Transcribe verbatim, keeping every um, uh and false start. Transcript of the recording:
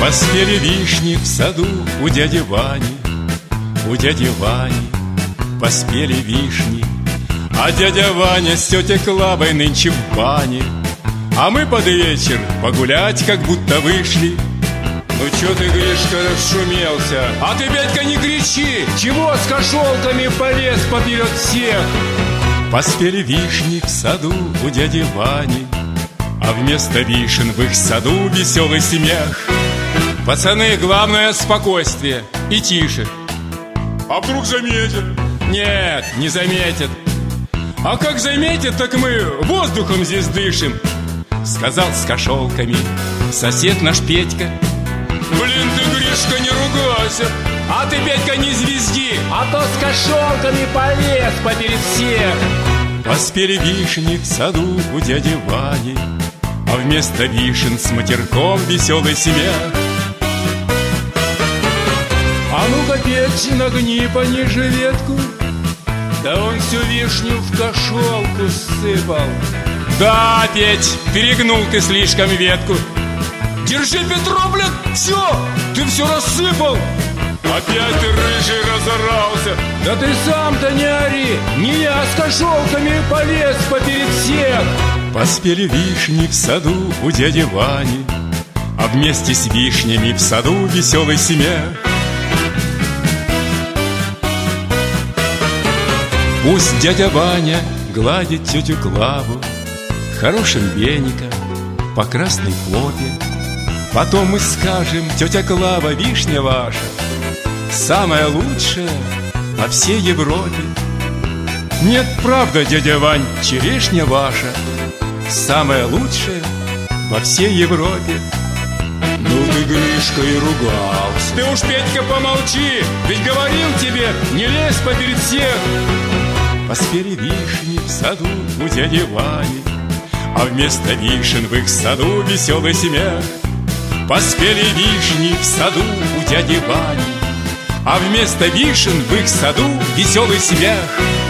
Поспели вишни в саду у дяди Вани, у дяди Вани поспели вишни. А дядя Ваня с тетей Клавой нынче в бане, а мы под вечер погулять как будто вышли. Ну чё ты, Гришка, расшумелся? А ты, Петька, не кричи! Чего с кошелками полез поперед всех? Поспели вишни в саду у дяди Вани, а вместо вишен в их саду веселый смех. Пацаны, главное спокойствие и тише. А вдруг заметят? Нет, не заметят. А как заметят, так мы воздухом здесь дышим, сказал с кошелками сосед наш Петька. Блин, ты, Гришка, не ругайся. А ты, Петька, не звезди, а то с кошелками полез поперед всех. Поспели вишни в саду у дяди Вани, а вместо вишен с матерком веселый смех. А ну-ка, Петь, нагни пониже ветку. Да он всю вишню в кошелку сыпал. Да, Петь, перегнул ты слишком ветку. Держи, Петро, блин, все, ты все рассыпал. Опять ты, рыжий, разорался. Да ты сам-то не ори, не я с кошелками полез поперед всех. Поспели вишни в саду у дяди Вани, а вместе с вишнями в саду веселый смех. Пусть дядя Ваня гладит тетю Клаву хорошим веником по красной хлопе. Потом мы скажем: тетя Клава, вишня ваша самая лучшая во всей Европе. Нет, правда, дядя Вань, черешня ваша самая лучшая во всей Европе. Ну ты, Гришка, и ругался. Ты уж, Петька, помолчи, ведь говорил тебе, не лезь поперед всех. Поспели вишни в саду у дяди Вани, а вместо вишен в их саду веселый смех. Поспели вишни в саду у дяди Вани, а вместо вишен в их саду веселый смех.